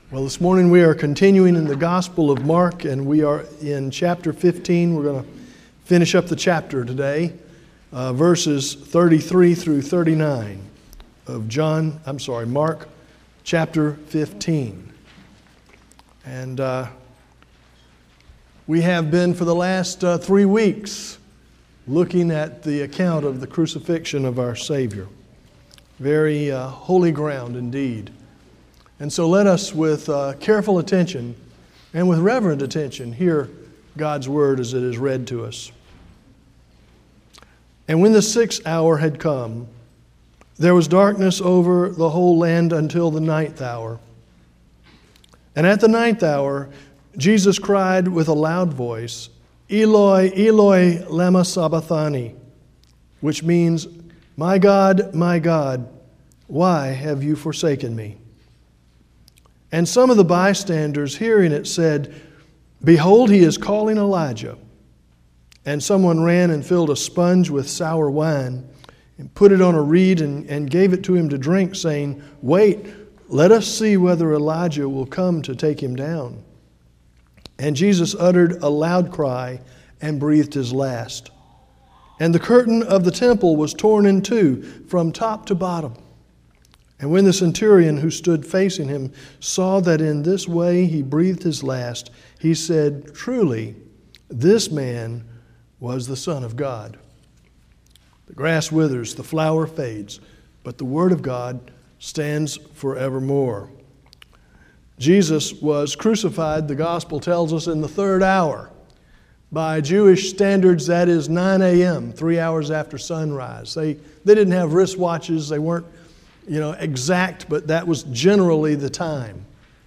Well, this morning we are continuing in the Gospel of Mark, and we are in chapter 15. We're going to finish up the chapter today, verses 33 through 39 of Mark chapter 15. And we have been for the last 3 weeks looking at the account of the crucifixion of our Savior. Very holy ground indeed. And so let us, with careful attention and with reverent attention, hear God's word as it is read to us. And when the 6th hour had come, there was darkness over the whole land until the 9th hour. And at the 9th hour, Jesus cried with a loud voice, Eloi, Eloi, lama sabachthani, which means, my God, why have you forsaken me? And some of the bystanders hearing it said, Behold, he is calling Elijah. And someone ran and filled a sponge with sour wine and put it on a reed and gave it to him to drink, saying, Wait, let us see whether Elijah will come to take him down. And Jesus uttered a loud cry and breathed his last. And the curtain of the temple was torn in two from top to bottom. And when the centurion who stood facing him saw that in this way he breathed his last, he said, Truly, this man was the Son of God. The grass withers, the flower fades, but the word of God stands forevermore. Jesus was crucified, the gospel tells us, in the 3rd hour. By Jewish standards, that is 9 a.m., 3 hours after sunrise. They didn't have wristwatches, they weren't exact, but that was generally the time.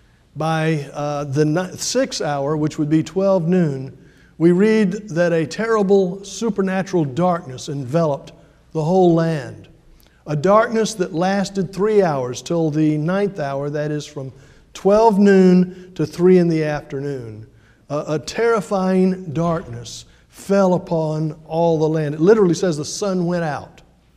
By the 6th hour, which would be 12 noon, we read that a terrible supernatural darkness enveloped the whole land. A darkness that lasted 3 hours till the 9th hour, that is from 12 noon to 3 in the afternoon. A terrifying darkness fell upon all the land. It literally says the sun went out.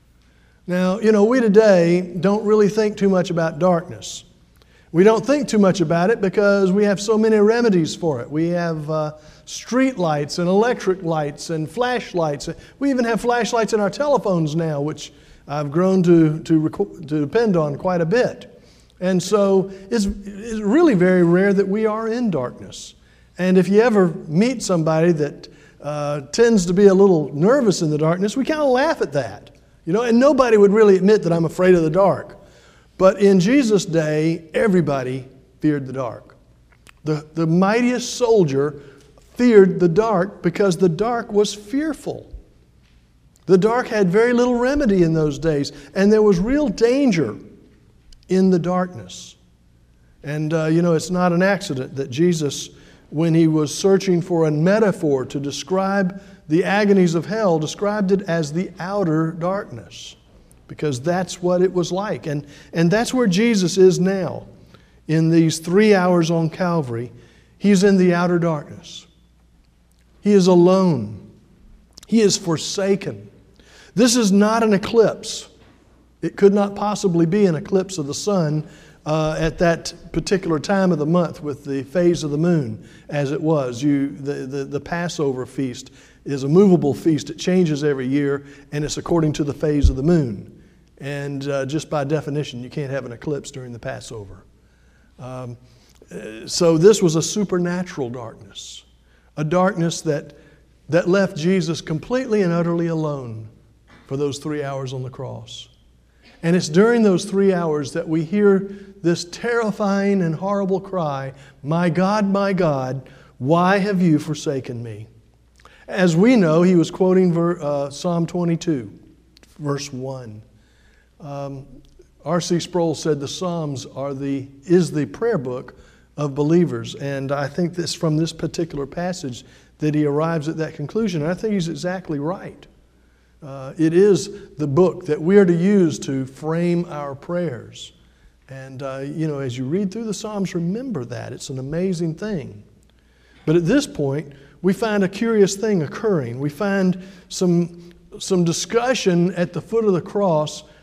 Now, we today don't really think too much about darkness. We don't think too much about it because we have so many remedies for it. We have street lights and electric lights and flashlights. We even have flashlights in our telephones now, which I've grown to depend on quite a bit. And so it's really very rare that we are in darkness. And if you ever meet somebody that tends to be a little nervous in the darkness, we kind of laugh at that. And nobody would really admit that I'm afraid of the dark. But in Jesus' day, everybody feared the dark. The mightiest soldier feared the dark because the dark was fearful. The dark had very little remedy in those days, and there was real danger in the darkness. And, it's not an accident that Jesus, when he was searching for a metaphor to describe the agonies of hell, described it as the outer darkness, because that's what it was like. And that's where Jesus is now. In these 3 hours on Calvary, he's in the outer darkness. He is alone. He is forsaken. This is not an eclipse. It could not possibly be an eclipse of the sun at that particular time of the month with the phase of the moon as it was. The Passover feast is a movable feast. It changes every year, and it's according to the phase of the moon. And just by definition, you can't have an eclipse during the Passover. So this was a supernatural darkness, a darkness that left Jesus completely and utterly alone for those 3 hours on the cross. And it's during those 3 hours that we hear this terrifying and horrible cry, my God, why have you forsaken me? As we know, he was quoting Psalm 22, verse 1. R.C. Sproul said the Psalms is the prayer book of believers. And I think this from this particular passage that he arrives at that conclusion. And I think he's exactly right. It is the book that we are to use to frame our prayers. And, as you read through the Psalms, remember that. It's an amazing thing. But at this point, we find a curious thing occurring. We find some discussion at the foot of the cross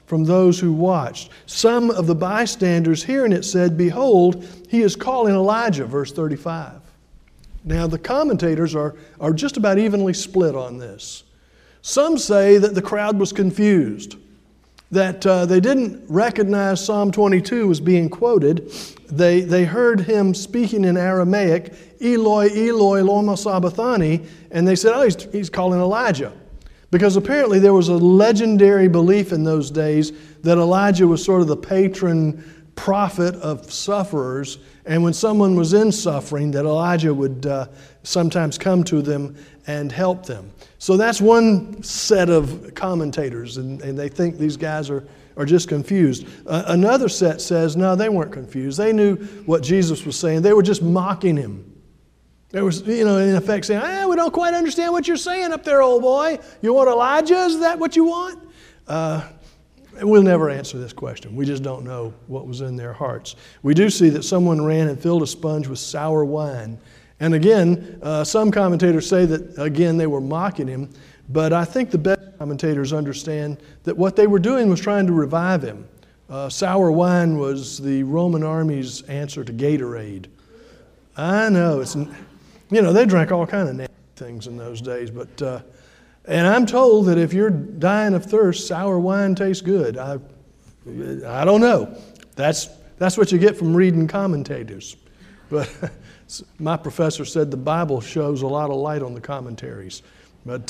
from those who watched. Some of the bystanders hearing it said, "Behold, he is calling Elijah," verse 35. Now, the commentators are just about evenly split on this. Some say that the crowd was confused, that they didn't recognize Psalm 22 as being quoted. They heard him speaking in Aramaic, "Eloi, Eloi, lama sabachthani," and they said, "Oh, he's calling Elijah." Because apparently there was a legendary belief in those days that Elijah was sort of the patron prophet of sufferers, and when someone was in suffering, that Elijah would sometimes come to them and help them. So that's one set of commentators, and they think these guys are just confused. Another set says, no, they weren't confused. They knew what Jesus was saying. They were just mocking him. They were, in effect saying, we don't quite understand what you're saying up there, old boy. You want Elijah? Is that what you want? We'll never answer this question. We just don't know what was in their hearts. We do see that someone ran and filled a sponge with sour wine. And again, some commentators say that, again, they were mocking him. But I think the best commentators understand that what they were doing was trying to revive him. Sour wine was the Roman army's answer to Gatorade. I know. They drank all kind of nasty things in those days. But and I'm told that if you're dying of thirst, sour wine tastes good. I don't know. That's what you get from reading commentators. But my professor said the Bible shows a lot of light on the commentaries. But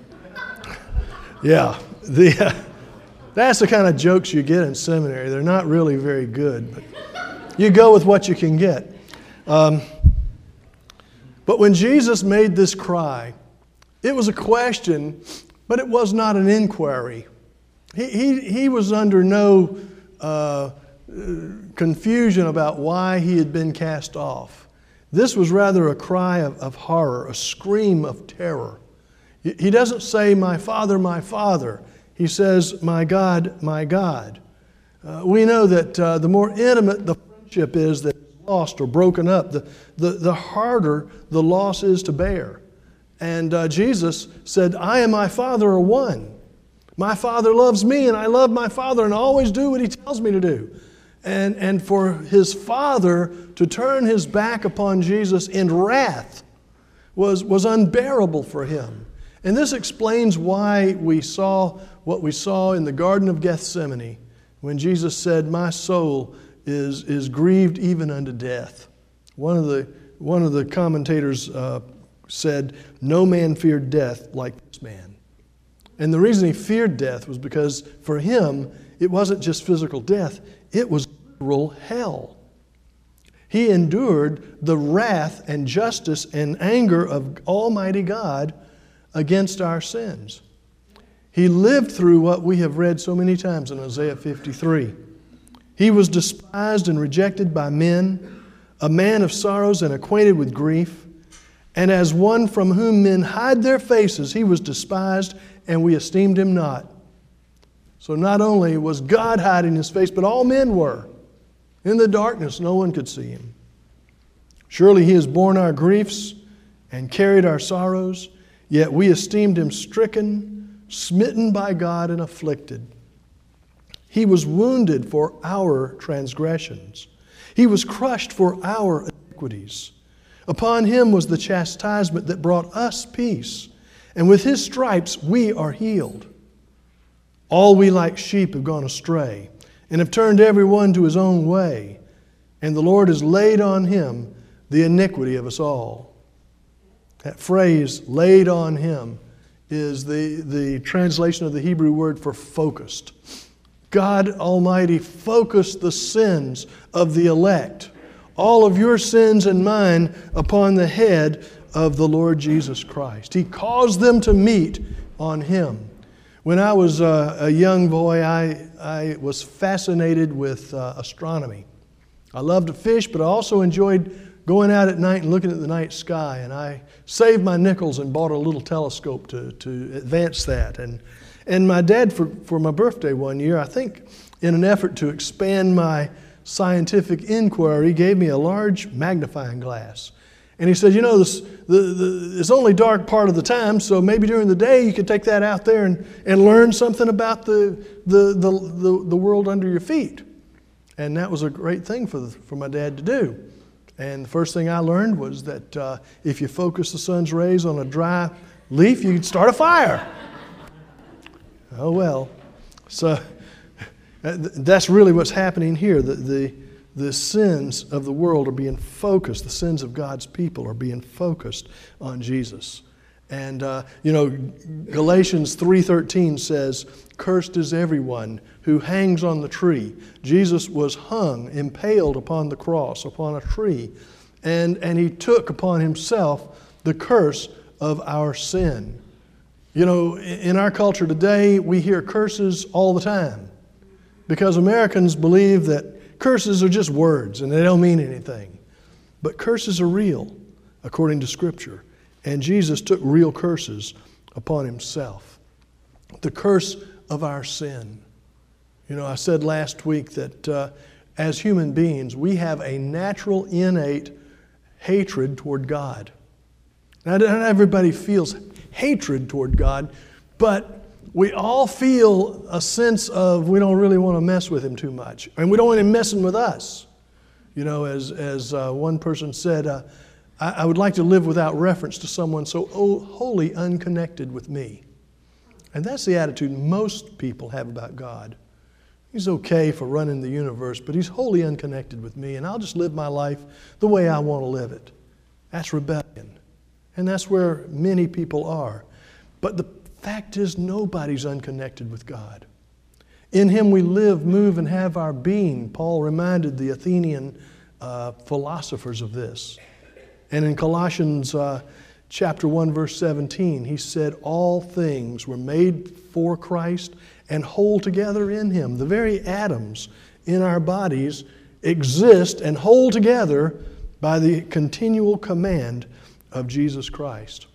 that's the kind of jokes you get in seminary. They're not really very good, but you go with what you can get. But when Jesus made this cry, it was a question, but it was not an inquiry. He was under no confusion about why he had been cast off. This was rather a cry of horror, a scream of terror. He doesn't say, "My Father, my Father." He says, "My God, my God." We know that the more intimate the friendship is that is lost or broken up, the harder the loss is to bear. And Jesus said, "I and my Father are one. My Father loves me, and I love my Father, and I always do what He tells me to do." And for His Father to turn His back upon Jesus in wrath was unbearable for Him. And this explains why we saw what we saw in the Garden of Gethsemane when Jesus said, "My soul is grieved even unto death." One of the commentators said, "No man feared death like this man." And the reason he feared death was because for him, it wasn't just physical death, it was literal hell. He endured the wrath and justice and anger of Almighty God against our sins. He lived through what we have read so many times in Isaiah 53. He was despised and rejected by men, a man of sorrows and acquainted with grief. And as one from whom men hide their faces, He was despised, and we esteemed Him not. So not only was God hiding His face, but all men were. In the darkness, no one could see Him. Surely He has borne our griefs and carried our sorrows, yet we esteemed Him stricken, smitten by God, and afflicted. He was wounded for our transgressions. He was crushed for our iniquities. Upon Him was the chastisement that brought us peace, and with His stripes we are healed. All we like sheep have gone astray, and have turned every one to his own way, and the Lord has laid on Him the iniquity of us all. That phrase, "laid on Him," is the translation of the Hebrew word for focused. God Almighty focused the sins of the elect, all of your sins and mine, upon the head of the Lord Jesus Christ. He caused them to meet on Him. When I was a young boy, I was fascinated with astronomy. I loved to fish, but I also enjoyed going out at night and looking at the night sky. And I saved my nickels and bought a little telescope to advance that. And my dad, for my birthday one year, I think in an effort to expand my scientific inquiry, gave me a large magnifying glass. And he said, you know, it's only dark part of the time, so maybe during the day you could take that out there and learn something about the world under your feet. And that was a great thing for my dad to do. And the first thing I learned was that if you focus the sun's rays on a dry leaf, you can start a fire. Oh, well. So that's really what's happening here. The sins of the world are being focused. The sins of God's people are being focused on Jesus. And, Galatians 3:13 says, "Cursed is everyone who hangs on the tree." Jesus was hung, impaled upon the cross, upon a tree. And he took upon himself the curse of our sin. You know, in our culture today, we hear curses all the time because Americans believe that curses are just words and they don't mean anything. But curses are real, according to Scripture. And Jesus took real curses upon himself. The curse of our sin. You know, I said last week that as human beings, we have a natural, innate hatred toward God. Now, not everybody feels hatred toward God, but we all feel a sense of we don't really want to mess with him too much. And we don't want him messing with us. You know, as one person said, I would like to live without reference to someone so wholly unconnected with me. And that's the attitude most people have about God. He's okay for running the universe, but he's wholly unconnected with me, and I'll just live my life the way I want to live it. That's rebellion. And that's where many people are. But the fact is, nobody's unconnected with God. In him we live, move, and have our being. Paul reminded the Athenian philosophers of this. And in Colossians chapter 1, verse 17, he said, all things were made for Christ and hold together in him. The very atoms in our bodies exist and hold together by the continual command of Jesus Christ.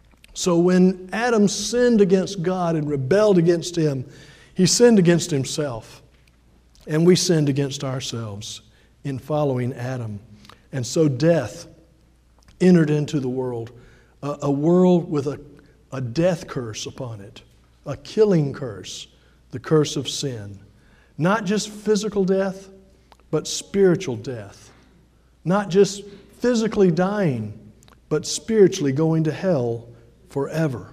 So when Adam sinned against God and rebelled against him, he sinned against himself. And we sinned against ourselves in following Adam. And so death entered into the world, a world with a death curse upon it, a killing curse, the curse of sin. Not just physical death, but spiritual death. Not just physically dying, but spiritually going to hell forever.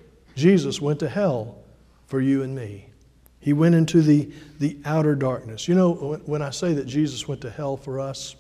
Jesus went to hell for you and me. He went into the outer darkness. You know, when I say that Jesus went to hell for us,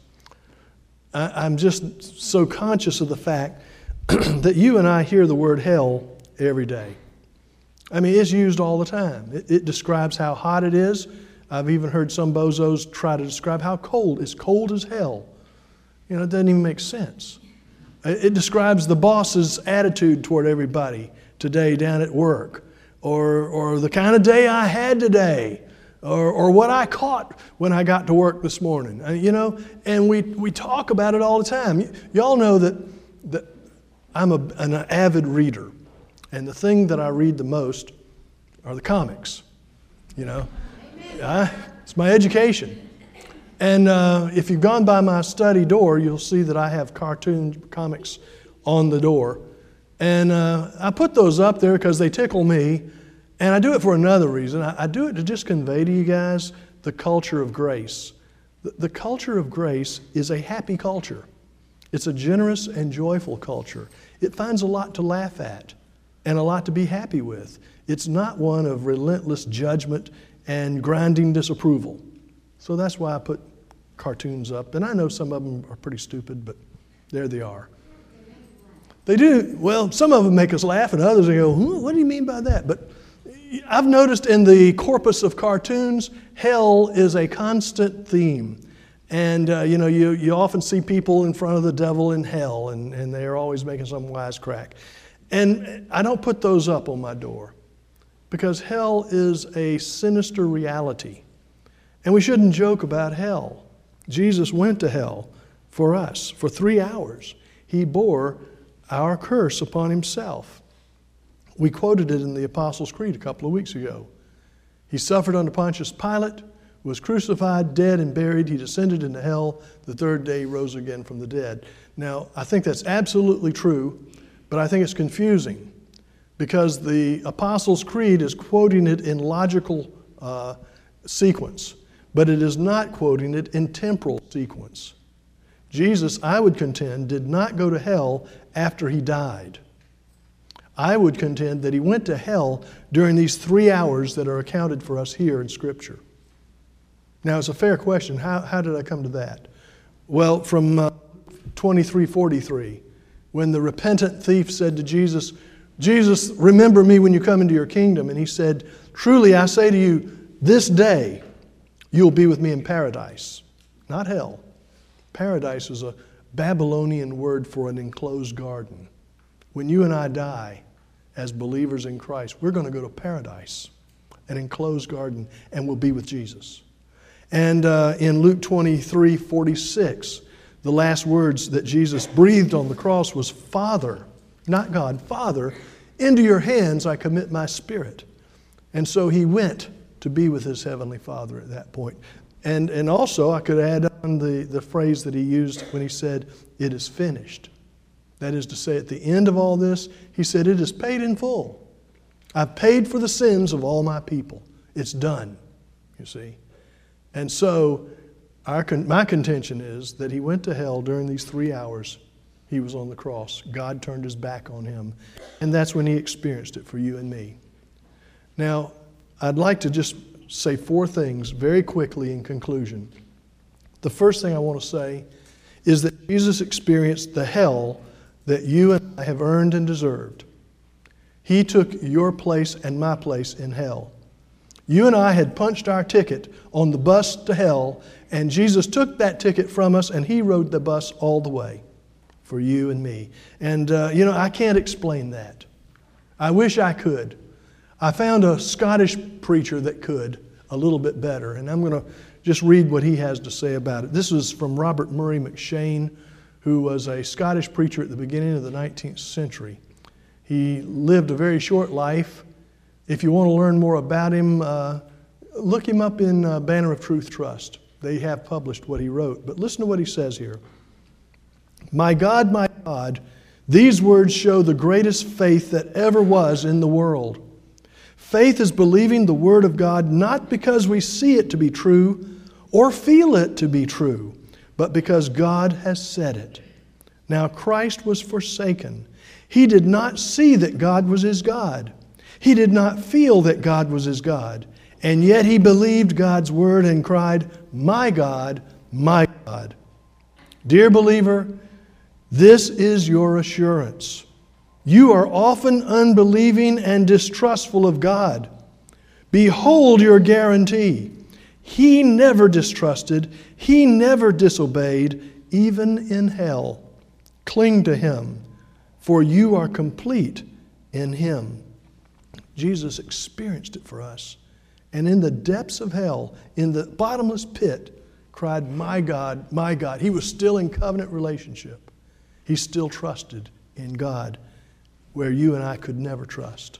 I'm just so conscious of the fact that you and I hear the word hell every day. I mean, it's used all the time. It describes how hot it is. I've even heard some bozos try to describe how cold. It's cold as hell. You know, it doesn't even make sense. It describes the boss's attitude toward everybody today down at work, or the kind of day I had today, or what I caught when I got to work this morning. You know, and we talk about it all the time. Y'all know that I'm an avid reader, and the thing that I read the most are the comics. You know, it's my education. And if you've gone by my study door, you'll see that I have cartoon comics on the door. And I put those up there because they tickle me. And I do it for another reason. I do it to just convey to you guys the culture of grace. The culture of grace is a happy culture. It's a generous and joyful culture. It finds a lot to laugh at and a lot to be happy with. It's not one of relentless judgment and grinding disapproval. So that's why I put cartoons up. And I know some of them are pretty stupid, but there they are. They do. Well, some of them make us laugh, and others they go, what do you mean by that? But I've noticed in the corpus of cartoons, hell is a constant theme. And, you often see people in front of the devil in hell, and they're always making some wisecrack. And I don't put those up on my door because hell is a sinister reality. And we shouldn't joke about hell. Jesus went to hell for us for 3 hours. He bore our curse upon himself. We quoted it in the Apostles' Creed a couple of weeks ago. He suffered under Pontius Pilate, was crucified, dead, and buried. He descended into hell. The third day he rose again from the dead. Now, I think that's absolutely true, but I think it's confusing because the Apostles' Creed is quoting it in logical sequence, but it is not quoting it in temporal sequence. Jesus, I would contend, did not go to hell after he died. I would contend that he went to hell during these 3 hours that are accounted for us here in Scripture. Now, it's a fair question. How did I come to that? Well, from 23:43, when the repentant thief said to Jesus, Jesus, remember me when you come into your kingdom. And he said, truly I say to you, this day you'll be with me in paradise, not hell. Paradise is a Babylonian word for an enclosed garden. When you and I die as believers in Christ, we're going to go to paradise, an enclosed garden, and we'll be with Jesus. And in Luke 23:46, the last words that Jesus breathed on the cross was, Father, not God, Father, into your hands I commit my spirit. And so he went to be with his heavenly Father at that point. And also I could add on the phrase that he used when he said, it is finished. That is to say, at the end of all this, he said, it is paid in full. I've paid for the sins of all my people. It's done, you see. And so my contention is that he went to hell during these 3 hours he was on the cross. God turned his back on him. And that's when he experienced it for you and me. Now, I'd like to just say 4 things very quickly in conclusion. The first thing I want to say is that Jesus experienced the hell that you and I have earned and deserved. He took your place and my place in hell. You and I had punched our ticket on the bus to hell, and Jesus took that ticket from us, and he rode the bus all the way for you and me. And, I can't explain that. I wish I could. I found a Scottish preacher that could a little bit better, and I'm going to just read what he has to say about it. This is from Robert Murray McCheyne, who was a Scottish preacher at the beginning of the 19th century. He lived a very short life. If you want to learn more about him, look him up in Banner of Truth Trust. They have published what he wrote. But listen to what he says here. My God, these words show the greatest faith that ever was in the world. Faith is believing the Word of God not because we see it to be true or feel it to be true, but because God has said it. Now Christ was forsaken. He did not see that God was his God. He did not feel that God was his God. And yet he believed God's word and cried, my God, my God. Dear believer, this is your assurance. You are often unbelieving and distrustful of God. Behold your guarantee. He never distrusted. He never disobeyed, even in hell. Cling to him, for you are complete in him. Jesus experienced it for us. And in the depths of hell, in the bottomless pit, cried, my God, my God. He was still in covenant relationship. He still trusted in God where you and I could never trust.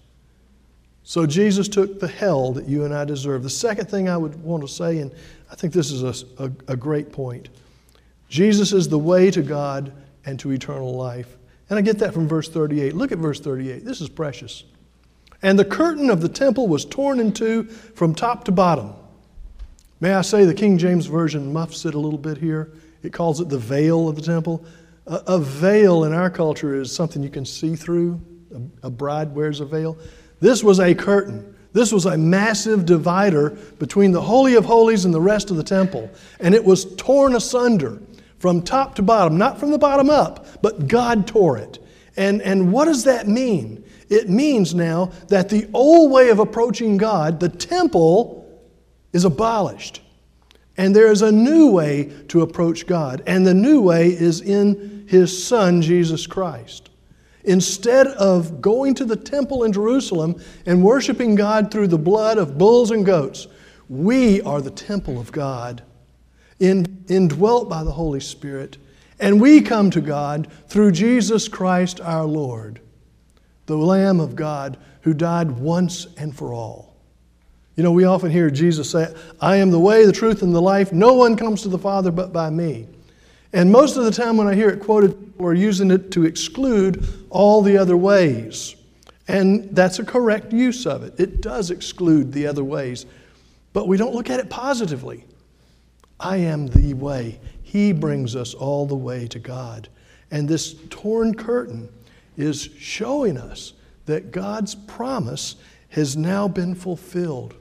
So Jesus took the hell that you and I deserve. The second thing I would want to say, and I think this is a great point, Jesus is the way to God and to eternal life. And I get that from verse 38. Look at verse 38. This is precious. And the curtain of the temple was torn in two from top to bottom. May I say the King James Version muffs it a little bit here. It calls it the veil of the temple. A veil in our culture is something you can see through. A bride wears a veil. This was a curtain. This was a massive divider between the Holy of Holies and the rest of the temple. And it was torn asunder from top to bottom, not from the bottom up, but God tore it. And what does that mean? It means now that the old way of approaching God, the temple, is abolished. And there is a new way to approach God. And the new way is in His Son, Jesus Christ. Instead of going to the temple in Jerusalem and worshiping God through the blood of bulls and goats, we are the temple of God, indwelt by the Holy Spirit. And we come to God through Jesus Christ our Lord, the Lamb of God who died once and for all. You know, we often hear Jesus say, I am the way, the truth, and the life. No one comes to the Father but by me. And most of the time when I hear it quoted, people are using it to exclude all the other ways. And that's a correct use of it. It does exclude the other ways. But we don't look at it positively. I am the way. He brings us all the way to God. And this torn curtain is showing us that God's promise has now been fulfilled.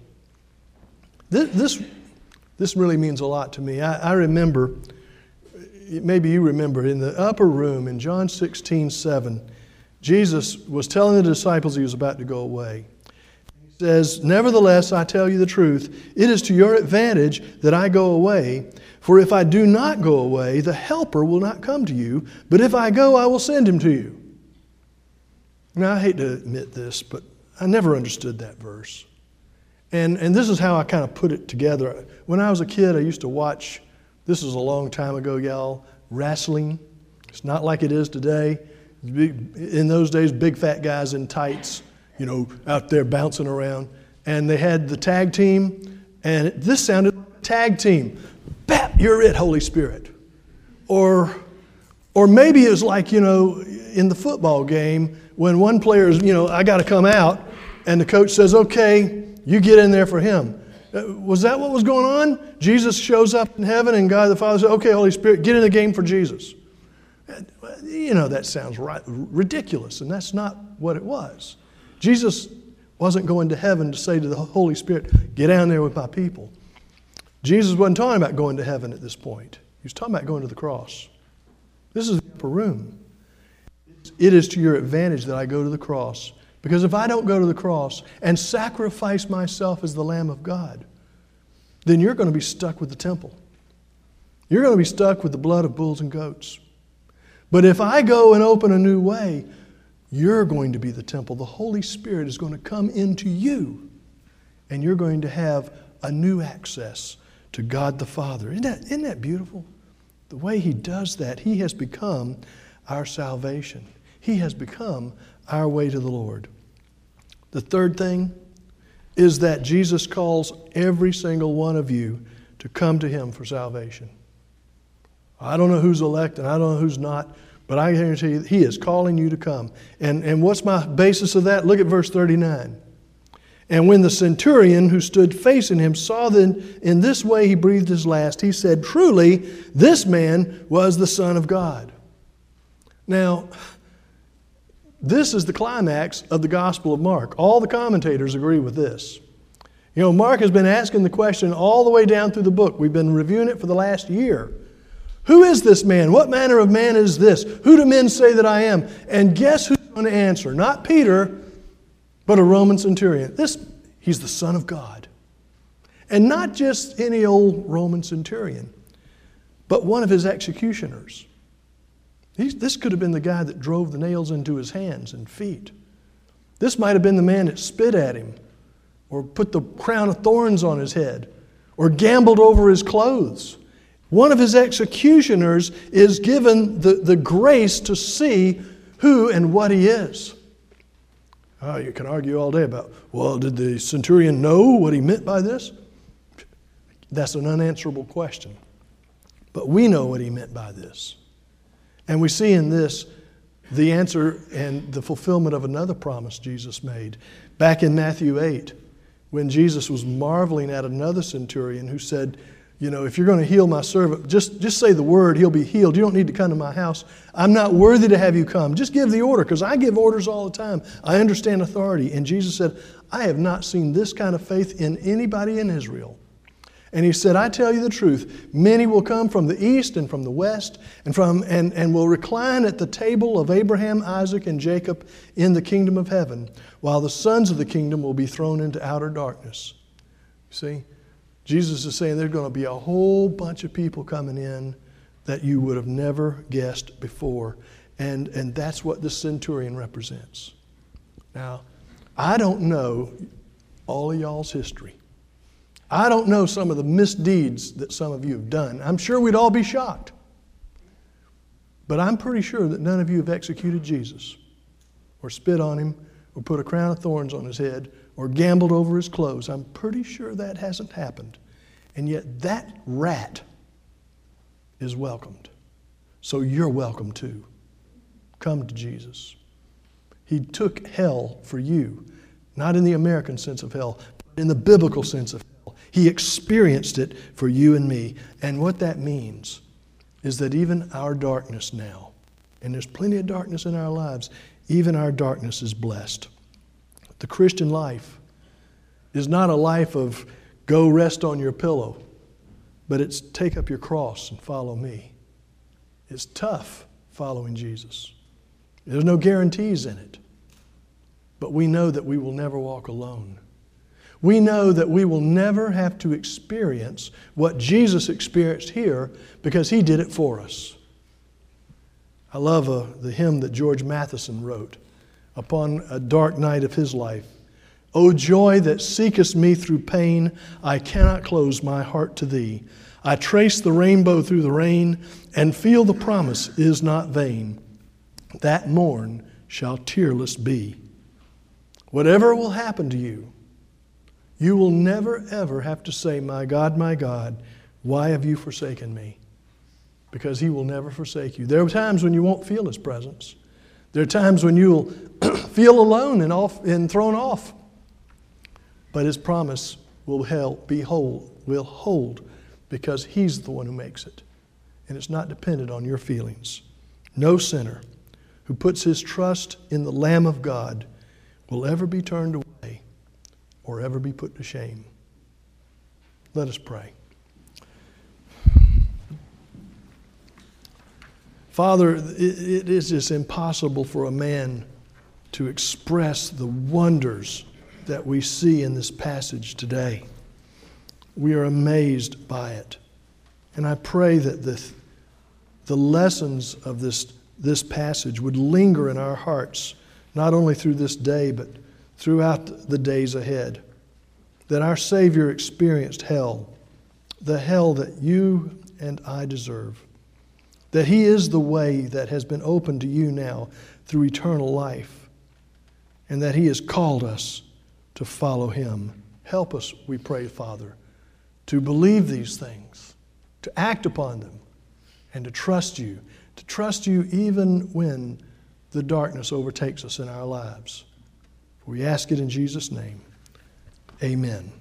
This really means a lot to me. I remember, maybe you remember, in the upper room in John 16:7, Jesus was telling the disciples he was about to go away. He says, nevertheless, I tell you the truth, it is to your advantage that I go away. For if I do not go away, the Helper will not come to you. But if I go, I will send him to you. Now, I hate to admit this, but I never understood that verse. And this is how I kind of put it together. When I was a kid, I used to watch, this is a long time ago, y'all, wrestling. It's not like it is today. In those days, big fat guys in tights, you know, out there bouncing around. And they had the tag team, and this sounded like a tag team. Bap, you're it, Holy Spirit. Or maybe it was like, you know, in the football game, when one player is, you know, I got to come out, and the coach says, okay, you get in there for him. Was that what was going on? Jesus shows up in heaven, and God the Father says, okay, Holy Spirit, get in the game for Jesus. You know, that sounds ridiculous, and that's not what it was. Jesus wasn't going to heaven to say to the Holy Spirit, get down there with my people. Jesus wasn't talking about going to heaven at this point. He was talking about going to the cross. This is the upper room. It is to your advantage that I go to the cross. Because if I don't go to the cross and sacrifice myself as the Lamb of God, then you're going to be stuck with the temple. You're going to be stuck with the blood of bulls and goats. But if I go and open a new way, you're going to be the temple. The Holy Spirit is going to come into you, and you're going to have a new access to God the Father. Isn't that beautiful? The way He does that, He has become our salvation. He has become our way to the Lord. The third thing is that Jesus calls every single one of you to come to Him for salvation. I don't know who's elect and I don't know who's not, but I guarantee you He is calling you to come. And what's my basis of that? Look at verse 39. And when the centurion who stood facing him saw that in this way he breathed his last, he said, truly, this man was the Son of God. Now, this is the climax of the Gospel of Mark. All the commentators agree with this. You know, Mark has been asking the question all the way down through the book. We've been reviewing it for the last year. Who is this man? What manner of man is this? Who do men say that I am? And guess who's going to answer? Not Peter, but a Roman centurion. He's the Son of God. And not just any old Roman centurion, but one of his executioners. This could have been the guy that drove the nails into his hands and feet. This might have been the man that spit at him, or put the crown of thorns on his head, or gambled over his clothes. One of his executioners is given the grace to see who and what he is. Oh, you can argue all day about, well, did the centurion know what he meant by this? That's an unanswerable question. But we know what he meant by this. And we see in this the answer and the fulfillment of another promise Jesus made. Back in Matthew 8, when Jesus was marveling at another centurion who said, you know, if you're going to heal my servant, just say the word, he'll be healed. You don't need to come to my house. I'm not worthy to have you come. Just give the order, because I give orders all the time. I understand authority. And Jesus said, I have not seen this kind of faith in anybody in Israel. And he said, I tell you the truth, many will come from the east and from the west and will recline at the table of Abraham, Isaac, and Jacob in the kingdom of heaven, while the sons of the kingdom will be thrown into outer darkness. You see, Jesus is saying there's going to be a whole bunch of people coming in that you would have never guessed before. And that's what the centurion represents. Now, I don't know all of y'all's history. I don't know some of the misdeeds that some of you have done. I'm sure we'd all be shocked. But I'm pretty sure that none of you have executed Jesus, or spit on him, or put a crown of thorns on his head, or gambled over his clothes. I'm pretty sure that hasn't happened. And yet that rat is welcomed. So you're welcome too. Come to Jesus. He took hell for you, not in the American sense of hell, but in the biblical sense of hell. He experienced it for you and me. And what that means is that even our darkness now, and there's plenty of darkness in our lives, even our darkness is blessed. The Christian life is not a life of go rest on your pillow, but it's take up your cross and follow me. It's tough following Jesus. There's no guarantees in it, but we know that we will never walk alone. We know that we will never have to experience what Jesus experienced here because He did it for us. I love the hymn that George Matheson wrote upon a dark night of his life. O joy that seekest me through pain, I cannot close my heart to Thee. I trace the rainbow through the rain and feel the promise is not vain. That morn shall tearless be. Whatever will happen to you, you will never ever have to say, my God, why have you forsaken me? Because He will never forsake you. There are times when you won't feel His presence. There are times when you'll feel alone and thrown off. But His promise will hold because He's the one who makes it. And it's not dependent on your feelings. No sinner who puts his trust in the Lamb of God will ever be turned away or ever be put to shame. Let us pray. Father, it is just impossible for a man to express the wonders that we see in this passage today. We are amazed by it. And I pray that the lessons of this passage would linger in our hearts, not only through this day, but throughout the days ahead. That our Savior experienced hell, the hell that you and I deserve. That He is the way that has been opened to you now through eternal life. And that He has called us to follow Him. Help us, we pray, Father, to believe these things, to act upon them, and to trust you even when the darkness overtakes us in our lives. We ask it in Jesus' name. Amen.